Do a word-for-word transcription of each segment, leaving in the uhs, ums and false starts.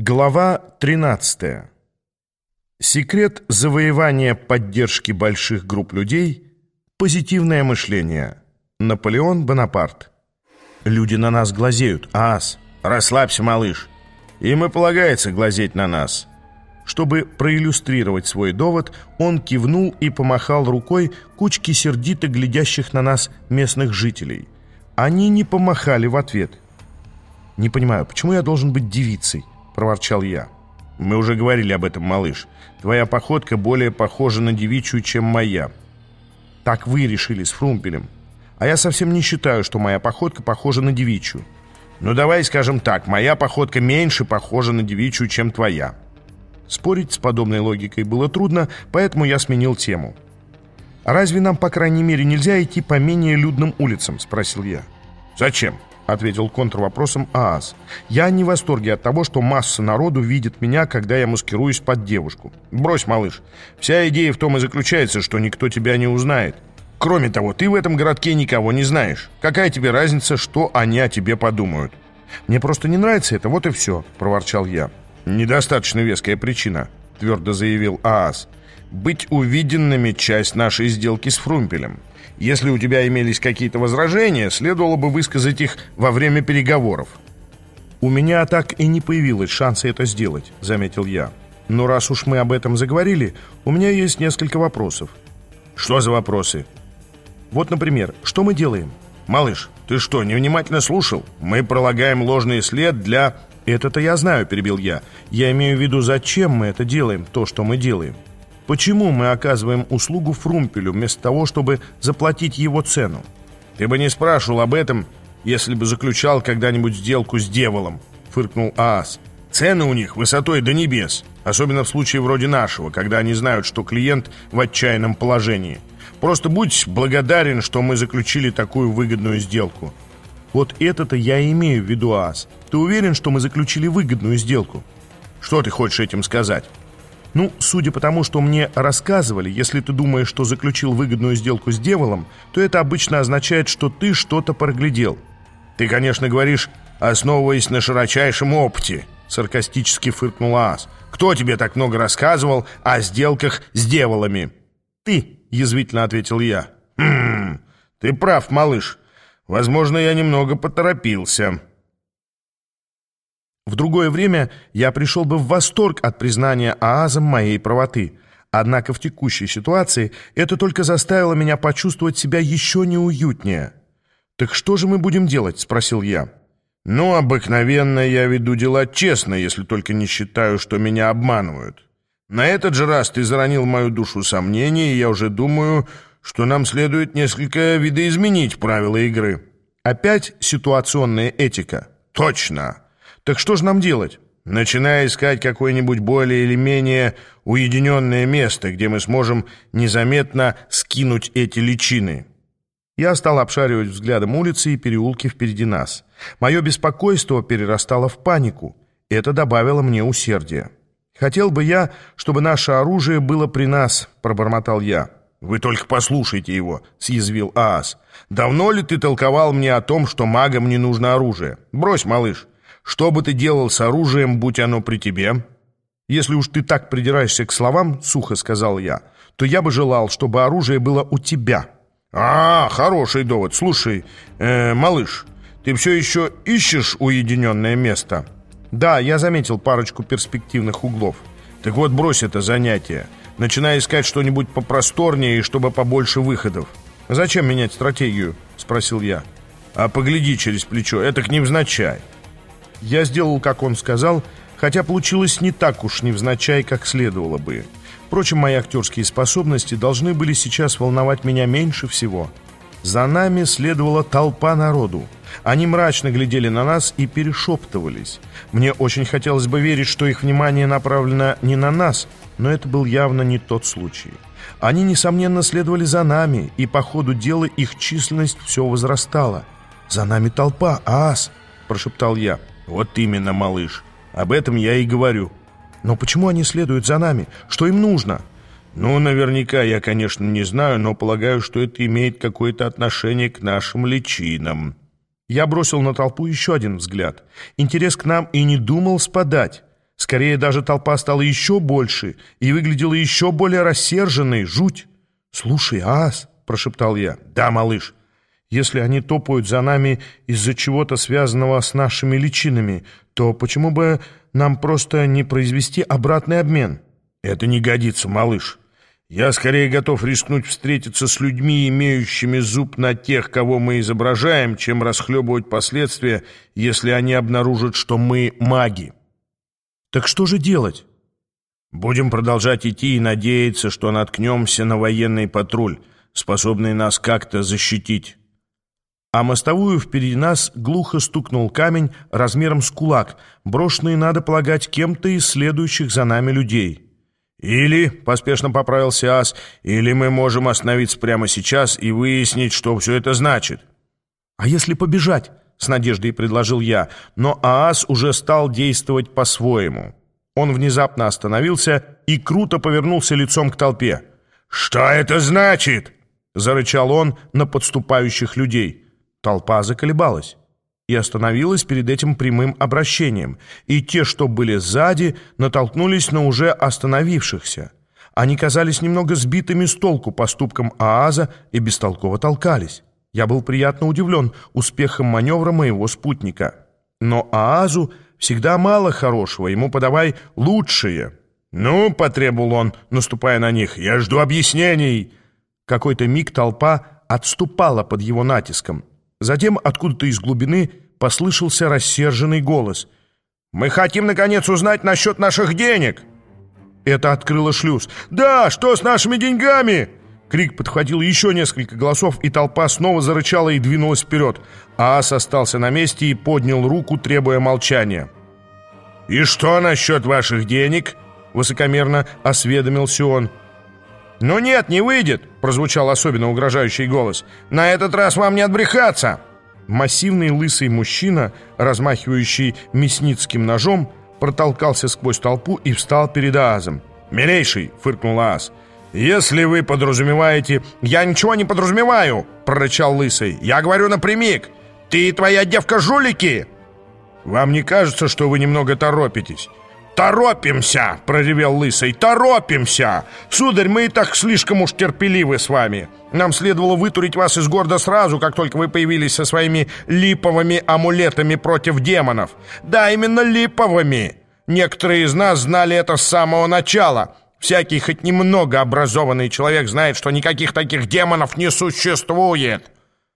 Глава тринадцатая. Секрет завоевания поддержки больших групп людей – позитивное мышление. Наполеон Бонапарт. Люди на нас глазеют. Аас, расслабься, малыш. Им и полагается глазеть на нас. Чтобы проиллюстрировать свой довод, он кивнул и помахал рукой кучке сердито глядящих на нас местных жителей. Они не помахали в ответ. «Не понимаю, почему я должен быть девицей?» — проворчал я. «Мы уже говорили об этом, малыш. Твоя походка более похожа на девичью, чем моя». «Так вы решили с Фрумпелем. А я совсем не считаю, что моя походка похожа на девичью». «Ну, давай скажем так, моя походка меньше похожа на девичью, чем твоя». Спорить с подобной логикой было трудно, поэтому я сменил тему. «А разве нам, по крайней мере, нельзя идти по менее людным улицам?» — спросил я. «Зачем?» — ответил контрвопросом Аас. «Я не в восторге от того, что масса народу видит меня, когда я маскируюсь под девушку. Брось, малыш. Вся идея в том и заключается, что никто тебя не узнает. Кроме того, ты в этом городке никого не знаешь. Какая тебе разница, что они о тебе подумают?» «Мне просто не нравится это, вот и все», — проворчал я. «Недостаточно веская причина», — твердо заявил Аас. «Быть увиденными — часть нашей сделки с Фрумпелем. Если у тебя имелись какие-то возражения, следовало бы высказать их во время переговоров». «У меня так и не появилось шанса это сделать», — заметил я. «Но раз уж мы об этом заговорили, у меня есть несколько вопросов». «Что за вопросы?» «Вот, например, что мы делаем?» «Малыш, ты что, невнимательно слушал? Мы пролагаем ложный след для...» «Это-то я знаю», — перебил я. «Я имею в виду, зачем мы это делаем, то, что мы делаем. Почему мы оказываем услугу Фрумпелю вместо того, чтобы заплатить его цену?» «Ты бы не спрашивал об этом, если бы заключал когда-нибудь сделку с дьяволом», — фыркнул Аас. «Цены у них высотой до небес, особенно в случае вроде нашего, когда они знают, что клиент в отчаянном положении. Просто будь благодарен, что мы заключили такую выгодную сделку». «Вот это-то я и имею в виду, Аас. Ты уверен, что мы заключили выгодную сделку?» «Что ты хочешь этим сказать?» «Ну, судя по тому, что мне рассказывали, если ты думаешь, что заключил выгодную сделку с дьяволом, то это обычно означает, что ты что-то проглядел». «Ты, конечно, говоришь, основываясь на широчайшем опыте», — саркастически фыркнул Аас. «Кто тебе так много рассказывал о сделках с дьяволами?» «Ты», — язвительно ответил я. «Хм, ты прав, малыш. Возможно, я немного поторопился». В другое время я пришел бы в восторг от признания Аазом моей правоты. Однако в текущей ситуации это только заставило меня почувствовать себя еще неуютнее. «Так что же мы будем делать?» — спросил я. «Ну, обыкновенно я веду дела честно, если только не считаю, что меня обманывают. На этот же раз ты заронил мою душу сомнений, и я уже думаю, что нам следует несколько видоизменить правила игры». «Опять ситуационная этика?» «Точно! Так что же нам делать?» «Начиная искать какое-нибудь более или менее уединенное место, где мы сможем незаметно скинуть эти личины». Я стал обшаривать взглядом улицы и переулки впереди нас. Мое беспокойство перерастало в панику. Это добавило мне усердия. «Хотел бы я, чтобы наше оружие было при нас», — пробормотал я. «Вы только послушайте его», — съязвил Аас. «Давно ли ты толковал мне о том, что магам не нужно оружие? Брось, малыш. Что бы ты делал с оружием, будь оно при тебе?» «Если уж ты так придираешься к словам, — сухо сказал я, — то я бы желал, чтобы оружие было у тебя». «А, хороший довод. Слушай, э, малыш, ты все еще ищешь уединенное место?» «Да, я заметил парочку перспективных углов». «Так вот, брось это занятие. Начинай искать что-нибудь попросторнее и чтобы побольше выходов». «Зачем менять стратегию?» — спросил я. «А погляди через плечо, это к невзначай». Я сделал, как он сказал, хотя получилось не так уж невзначай, как следовало бы. Впрочем, мои актерские способности должны были сейчас волновать меня меньше всего. За нами следовала толпа народу. Они мрачно глядели на нас и перешептывались. Мне очень хотелось бы верить, что их внимание направлено не на нас, но это был явно не тот случай. Они, несомненно, следовали за нами, и по ходу дела их численность все возрастала. «За нами толпа, Аас!» – прошептал я. «Вот именно, малыш. Об этом я и говорю». «Но почему они следуют за нами? Что им нужно?» «Ну, наверняка я, конечно, не знаю, но полагаю, что это имеет какое-то отношение к нашим личинам». Я бросил на толпу еще один взгляд. Интерес к нам и не думал спадать. Скорее, даже толпа стала еще больше и выглядела еще более рассерженной. Жуть! «Слушай, Аас», — прошептал я. «Да, малыш. Если они топают за нами из-за чего-то связанного с нашими личинами, то почему бы нам просто не произвести обратный обмен?» «Это не годится, малыш. Я скорее готов рискнуть встретиться с людьми, имеющими зуб на тех, кого мы изображаем, чем расхлебывать последствия, если они обнаружат, что мы маги». «Так что же делать?» «Будем продолжать идти и надеяться, что наткнемся на военный патруль, способный нас как-то защитить». А мостовую впереди нас глухо стукнул камень размером с кулак, брошенный, надо полагать, кем-то из следующих за нами людей. «Или, — поспешно поправился Аас, — или мы можем остановиться прямо сейчас и выяснить, что все это значит». «А если побежать?» — с надеждой предложил я, но Аас уже стал действовать по-своему. Он внезапно остановился и круто повернулся лицом к толпе. «Что это значит?» — зарычал он на подступающих людей. Толпа заколебалась и остановилась перед этим прямым обращением, и те, что были сзади, натолкнулись на уже остановившихся. Они казались немного сбитыми с толку поступком Ааза и бестолково толкались. Я был приятно удивлен успехом маневра моего спутника. Но Аазу всегда мало хорошего, ему подавай лучшее. «Ну, — потребовал он, наступая на них, — я жду объяснений». Какой-то миг толпа отступала под его натиском. Затем откуда-то из глубины послышался рассерженный голос. «Мы хотим, наконец, узнать насчет наших денег!» Это открыло шлюз. «Да, что с нашими деньгами?» Крик подхватил еще несколько голосов, и толпа снова зарычала и двинулась вперед. Аас остался на месте и поднял руку, требуя молчания. «И что насчет ваших денег?» — высокомерно осведомился он. «Ну нет, не выйдет!» — прозвучал особенно угрожающий голос. «На этот раз вам не отбрехаться!» Массивный лысый мужчина, размахивающий мясницким ножом, протолкался сквозь толпу и встал перед Аазом. «Милейший!» — фыркнул Аас. «Если вы подразумеваете...» «Я ничего не подразумеваю!» — прорычал лысый. «Я говорю напрямик! Ты и твоя девка жулики!» «Вам не кажется, что вы немного торопитесь?» «Торопимся!» — проревел лысый. «Торопимся! Сударь, мы и так слишком уж терпеливы с вами. Нам следовало вытурить вас из города сразу, как только вы появились со своими липовыми амулетами против демонов. Да, именно липовыми! Некоторые из нас знали это с самого начала. Всякий хоть немного образованный человек знает, что никаких таких демонов не существует».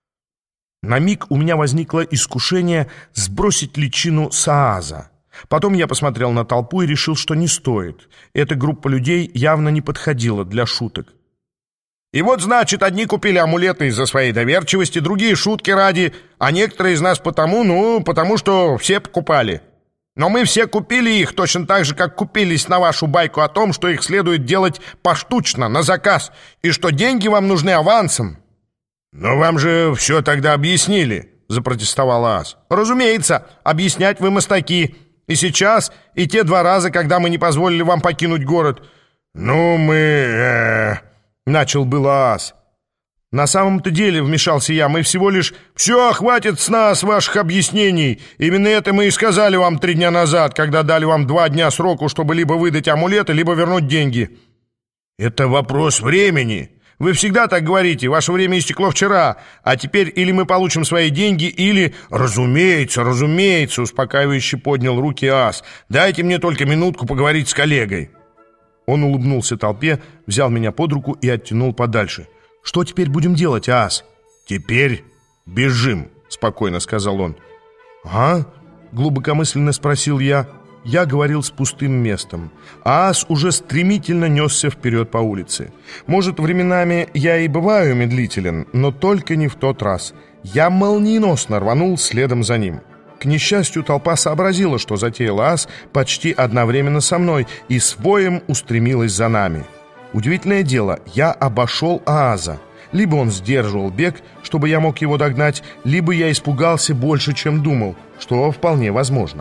На миг у меня возникло искушение сбросить личину с Ааза. Потом я посмотрел на толпу и решил, что не стоит. Эта группа людей явно не подходила для шуток. «И вот, значит, одни купили амулеты из-за своей доверчивости, другие шутки ради, а некоторые из нас потому, ну, потому что все покупали. Но мы все купили их точно так же, как купились на вашу байку о том, что их следует делать поштучно, на заказ, и что деньги вам нужны авансом». «Но вам же все тогда объяснили», — запротестовал Аас. «Разумеется, объяснять вы мастаки. И сейчас, и те два раза, когда мы не позволили вам покинуть город». «Ну, мы... Э, начал было Аас. «На самом-то деле, — вмешался я, — мы всего лишь... Все, хватит с нас ваших объяснений. Именно это мы и сказали вам три дня назад, когда дали вам два дня сроку, чтобы либо выдать амулеты, либо вернуть деньги». «Это вопрос времени. Вы всегда так говорите, ваше время истекло вчера, а теперь или мы получим свои деньги, или...» «Разумеется, разумеется», — успокаивающе поднял руки Аас. «Дайте мне только минутку поговорить с коллегой». Он улыбнулся толпе, взял меня под руку и оттянул подальше. «Что теперь будем делать, Аас?» «Теперь бежим», — спокойно сказал он. «А?» — глубокомысленно спросил я. Я говорил с пустым местом. Аас уже стремительно несся вперед по улице. Может, временами я и бываю медлителен, но только не в тот раз. Я молниеносно рванул следом за ним. К несчастью, толпа сообразила, что затеял Аас почти одновременно со мной, и с воем устремилась за нами. Удивительное дело, я обошел Ааза. Либо он сдерживал бег, чтобы я мог его догнать, либо я испугался больше, чем думал, что вполне возможно.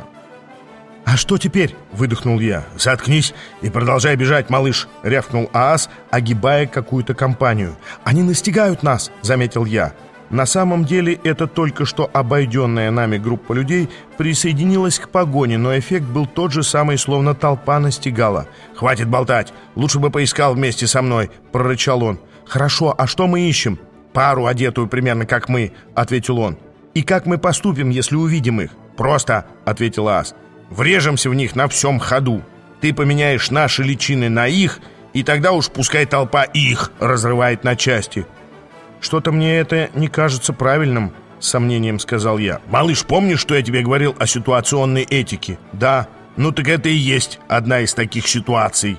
«А что теперь?» — выдохнул я. «Заткнись и продолжай бежать, малыш!» — рявкнул Аас, огибая какую-то компанию. «Они настигают нас!» — заметил я. На самом деле, это только что обойденная нами группа людей присоединилась к погоне, но эффект был тот же самый, словно толпа настигала. «Хватит болтать! Лучше бы поискал вместе со мной!» — прорычал он. «Хорошо, а что мы ищем?» «Пару, одетую примерно как мы», — ответил он. «И как мы поступим, если увидим их?» «Просто», — ответил Аас. «Врежемся в них на всем ходу. Ты поменяешь наши личины на их, и тогда уж пускай толпа их разрывает на части». «Что-то мне это не кажется правильным», — с сомнением сказал я. «Малыш, помнишь, что я тебе говорил о ситуационной этике?» «Да. Ну так это и есть одна из таких ситуаций».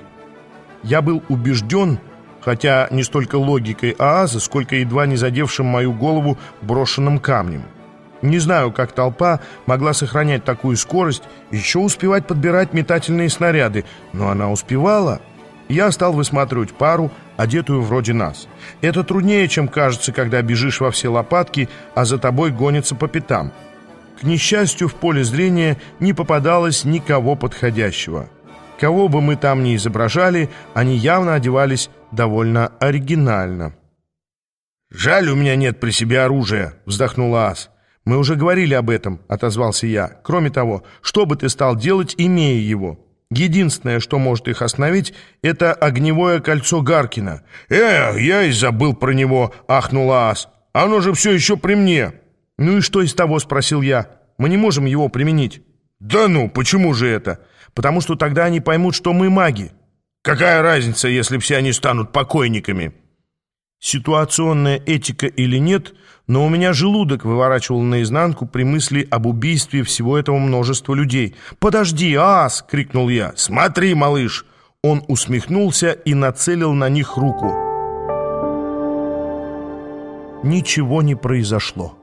Я был убежден, хотя не столько логикой Ааза, сколько едва не задевшим мою голову брошенным камнем. Не знаю, как толпа могла сохранять такую скорость и еще успевать подбирать метательные снаряды, но она успевала. Я стал высматривать пару, одетую вроде нас. Это труднее, чем кажется, когда бежишь во все лопатки, а за тобой гонятся по пятам. К несчастью, в поле зрения не попадалось никого подходящего. Кого бы мы там ни изображали, они явно одевались довольно оригинально. «Жаль, у меня нет при себе оружия», — вздохнул Аас. «Мы уже говорили об этом», — отозвался я. «Кроме того, что бы ты стал делать, имея его? Единственное, что может их остановить, это огневое кольцо Гаркина». «Эх, я и забыл про него», — ахнул Аас. «Оно же все еще при мне». «Ну и что из того?» — спросил я. «Мы не можем его применить». «Да ну, почему же это?» «Потому что тогда они поймут, что мы маги». «Какая разница, если все они станут покойниками?» Ситуационная этика или нет, но у меня желудок выворачивал наизнанку при мысли об убийстве всего этого множества людей. «Подожди, Аас!» — крикнул я. «Смотри, малыш!» Он усмехнулся и нацелил на них руку. Ничего не произошло.